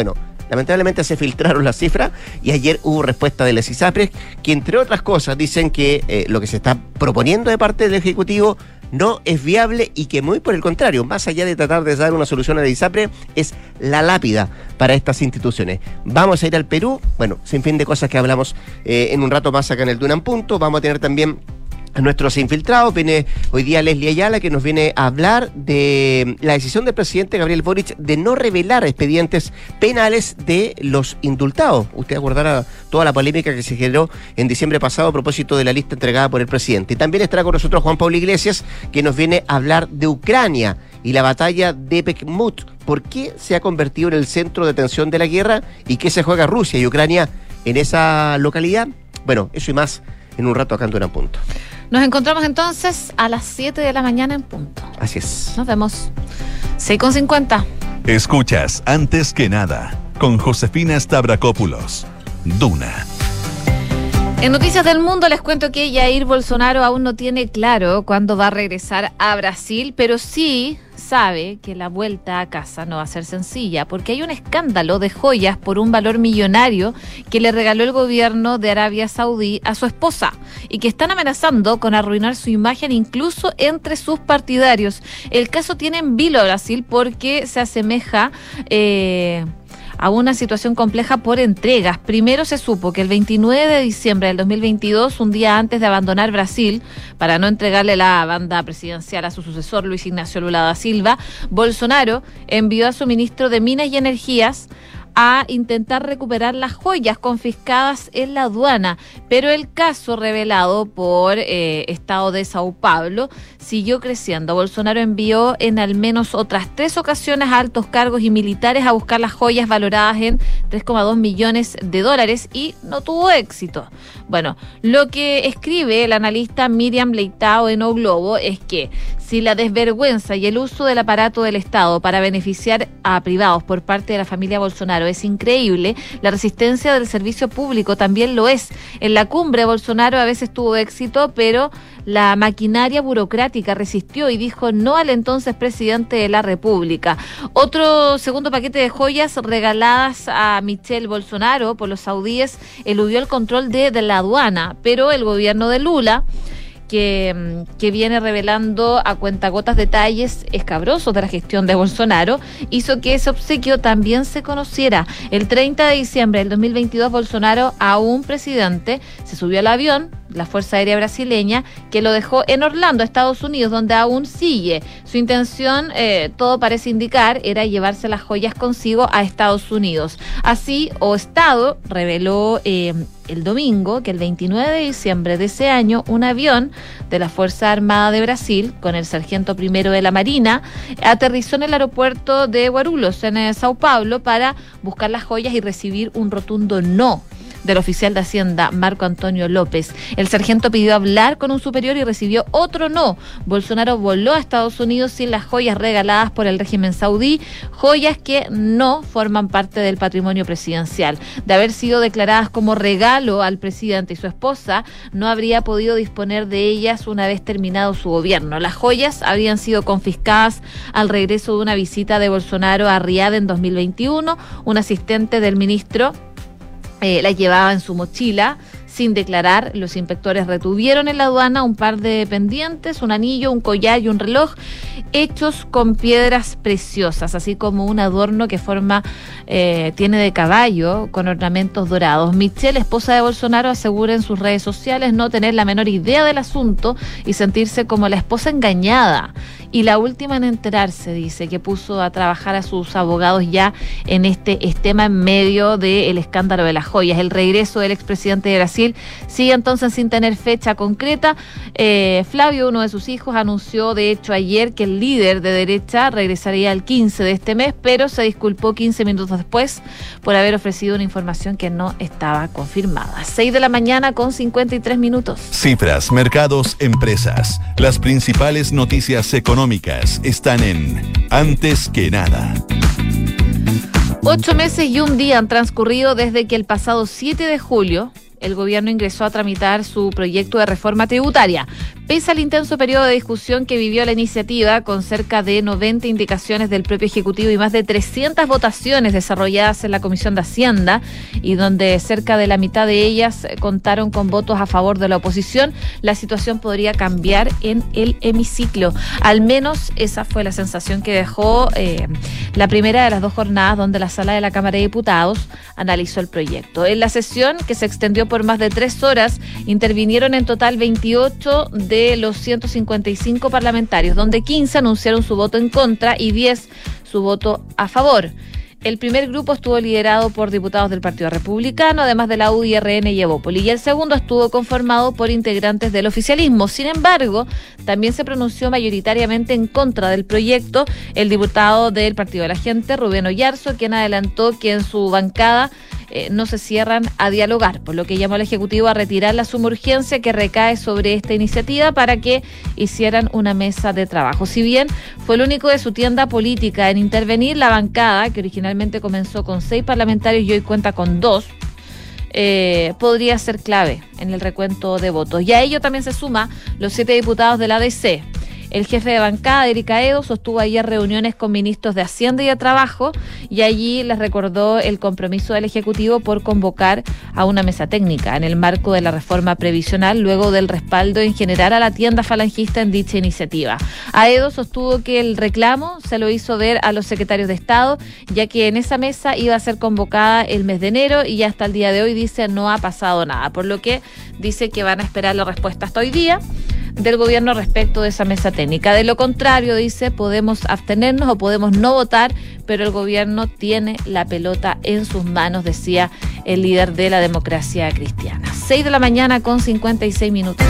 Lamentablemente se filtraron las cifras y ayer hubo respuesta de las ISAPRES, que entre otras cosas dicen que eh, lo que se está proponiendo de parte del Ejecutivo no es viable y que muy por el contrario, más allá de tratar de dar una solución a la ISAPRE, es la lápida para estas instituciones. Vamos a ir al Perú, bueno, sin fin de cosas que hablamos eh, en un rato más acá en el Duna en Punto. Vamos a tener también a nuestros infiltrados. Viene hoy día Leslie Ayala, que nos viene a hablar de la decisión del presidente Gabriel Boric de no revelar expedientes penales de los indultados. Usted acordará toda la polémica que se generó en diciembre pasado a propósito de la lista entregada por el presidente. Y también estará con nosotros Juan Pablo Iglesias, que nos viene a hablar de Ucrania y la batalla de Bakhmut. ¿Por qué se ha convertido en el centro de atención de la guerra y qué se juega Rusia y Ucrania en esa localidad? Bueno, eso y más en un rato acá en Duna en Punto. Nos encontramos entonces a las siete de la mañana en punto. Así es. Nos vemos. seis con cincuenta. Escuchas Antes que Nada con Josefina Stavrakopoulos. Duna. En Noticias del Mundo les cuento que Jair Bolsonaro aún no tiene claro cuándo va a regresar a Brasil, pero sí sabe que la vuelta a casa no va a ser sencilla, porque hay un escándalo de joyas por un valor millonario que le regaló el gobierno de Arabia Saudí a su esposa y que están amenazando con arruinar su imagen incluso entre sus partidarios. El caso tiene en vilo a Brasil porque se asemeja Eh, a una situación compleja por entregas. Primero se supo que el veintinueve de diciembre del dos mil veintidós, un día antes de abandonar Brasil, para no entregarle la banda presidencial a su sucesor Luis Ignacio Lula da Silva, Bolsonaro envió a su ministro de Minas y Energías a intentar recuperar las joyas confiscadas en la aduana, pero el caso revelado por eh, Estado de Sao Paulo siguió creciendo. Bolsonaro envió en al menos otras tres ocasiones a altos cargos y militares a buscar las joyas valoradas en tres coma dos millones de dólares y no tuvo éxito. Bueno, lo que escribe el analista Miriam Leitao en O Globo es que si la desvergüenza y el uso del aparato del Estado para beneficiar a privados por parte de la familia Bolsonaro es increíble, la resistencia del servicio público también lo es. En la cumbre Bolsonaro a veces tuvo éxito, pero la maquinaria burocrática resistió y dijo no al entonces presidente de la República. Otro segundo paquete de joyas regaladas a Michelle Bolsonaro por los saudíes eludió el control de, de la aduana, pero el gobierno de Lula, Que, que viene revelando a cuentagotas detalles escabrosos de la gestión de Bolsonaro, hizo que ese obsequio también se conociera. El treinta de diciembre del dos mil veintidós, Bolsonaro, aún presidente, se subió al avión, la Fuerza Aérea Brasileña, que lo dejó en Orlando, Estados Unidos, donde aún sigue. Su intención, eh, todo parece indicar, era llevarse las joyas consigo a Estados Unidos. Así, O Estado reveló eh, el domingo que el veintinueve de diciembre de ese año, un avión de la Fuerza Armada de Brasil, con el sargento primero de la Marina, aterrizó en el aeropuerto de Guarulhos, en eh, Sao Paulo, para buscar las joyas y recibir un rotundo no del oficial de Hacienda, Marco Antonio López. El sargento pidió hablar con un superior y recibió otro no. Bolsonaro voló a Estados Unidos sin las joyas regaladas por el régimen saudí, joyas que no forman parte del patrimonio presidencial. De haber sido declaradas como regalo al presidente y su esposa, no habría podido disponer de ellas una vez terminado su gobierno. Las joyas habrían sido confiscadas al regreso de una visita de Bolsonaro a Riad en dos mil veintiuno. Un asistente del ministro Eh, la llevaba en su mochila sin declarar. Los inspectores retuvieron en la aduana un par de pendientes, un anillo, un collar y un reloj hechos con piedras preciosas, así como un adorno que forma eh, tiene de caballo con ornamentos dorados. Michelle, esposa de Bolsonaro, asegura en sus redes sociales no tener la menor idea del asunto y sentirse como la esposa engañada y la última en enterarse. Dice que puso a trabajar a sus abogados ya en este tema en medio del escándalo de las joyas. El regreso del expresidente de Brasil sigue entonces sin tener fecha concreta. Eh, Flavio, uno de sus hijos, anunció de hecho ayer que el líder de derecha regresaría el quince de este mes, pero se disculpó quince minutos después por haber ofrecido una información que no estaba confirmada. seis de la mañana con cincuenta y tres minutos. Cifras, mercados, empresas. Las principales noticias económicas están en Antes que Nada. Ocho meses y un día han transcurrido desde que el pasado siete de julio el gobierno ingresó a tramitar su proyecto de reforma tributaria, Pese al intenso periodo de discusión que vivió la iniciativa, con cerca de noventa indicaciones del propio Ejecutivo y más de trescientas votaciones desarrolladas en la Comisión de Hacienda, y donde cerca de la mitad de ellas contaron con votos a favor de la oposición, la situación podría cambiar en el hemiciclo. Al menos esa fue la sensación que dejó eh, la primera de las dos jornadas donde la sala de la Cámara de Diputados analizó el proyecto. En la sesión, que se extendió por más de tres horas, intervinieron en total veintiocho de de los ciento cincuenta y cinco parlamentarios, donde quince anunciaron su voto en contra y diez su voto a favor. El primer grupo estuvo liderado por diputados del Partido Republicano, además de la U, I R N y Evópoli, y el segundo estuvo conformado por integrantes del oficialismo. Sin embargo, también se pronunció mayoritariamente en contra del proyecto el diputado del Partido de la Gente, Rubén Oyarzo, quien adelantó que en su bancada Eh, no se cierran a dialogar, por lo que llamó al Ejecutivo a retirar la suma urgencia que recae sobre esta iniciativa para que hicieran una mesa de trabajo. Si bien fue el único de su tienda política en intervenir, la bancada, que originalmente comenzó con seis parlamentarios y hoy cuenta con dos, Eh, podría ser clave en el recuento de votos. Y a ello también se suma los siete diputados de la A D C. El jefe de bancada, Eric Aedo, sostuvo ayer reuniones con ministros de Hacienda y de Trabajo, y allí les recordó el compromiso del Ejecutivo por convocar a una mesa técnica en el marco de la reforma previsional, luego del respaldo en general a la tienda falangista en dicha iniciativa. Aedo sostuvo que el reclamo se lo hizo ver a los secretarios de Estado, ya que en esa mesa iba a ser convocada el mes de enero y hasta el día de hoy, dice, no ha pasado nada, por lo que dice que van a esperar la respuesta hasta hoy día del gobierno respecto de esa mesa técnica. De lo contrario, dice, podemos abstenernos o podemos no votar, pero el gobierno tiene la pelota en sus manos, decía el líder de la Democracia Cristiana. seis de la mañana con cincuenta y seis minutos.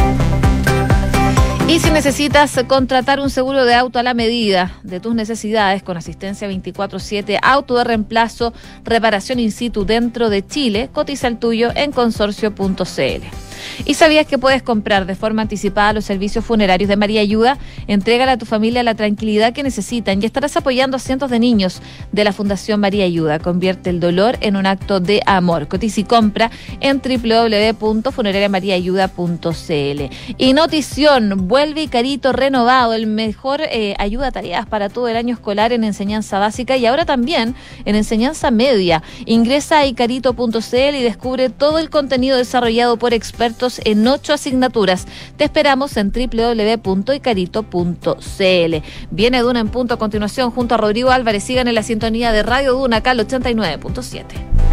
Y si necesitas contratar un seguro de auto a la medida de tus necesidades, con asistencia veinticuatro siete, auto de reemplazo, reparación in situ dentro de Chile, cotiza el tuyo en consorcio punto c l. ¿Y sabías que puedes comprar de forma anticipada los servicios funerarios de María Ayuda? Entrégale a tu familia la tranquilidad que necesitan y estarás apoyando a cientos de niños de la Fundación María Ayuda. Convierte el dolor en un acto de amor. Cotiza y compra en doble u doble u doble u punto funeraria maría ayuda punto c l. Y Notición, vuelve Icarito renovado, el mejor eh, ayuda a tareas para todo el año escolar en enseñanza básica y ahora también en enseñanza media. Ingresa a icarito punto c l y descubre todo el contenido desarrollado por expertos en ocho asignaturas. Te esperamos en doble u doble u doble u punto icarito punto c l. Viene Duna en punto a continuación junto a Rodrigo Álvarez. Sigan en la sintonía de Radio Duna, acá al ochenta y nueve punto siete.